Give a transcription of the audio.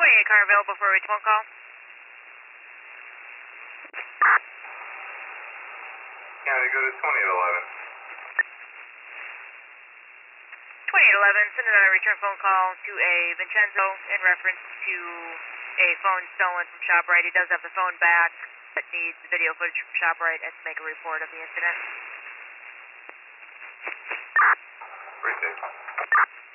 28 car available for a phone call. County, go to 2811. 2811, send another return phone call to a Vincenzo in reference to a phone stolen from ShopRite. He does have the phone back, but needs the video footage from ShopRite and to make a report of the incident. Pretty safe.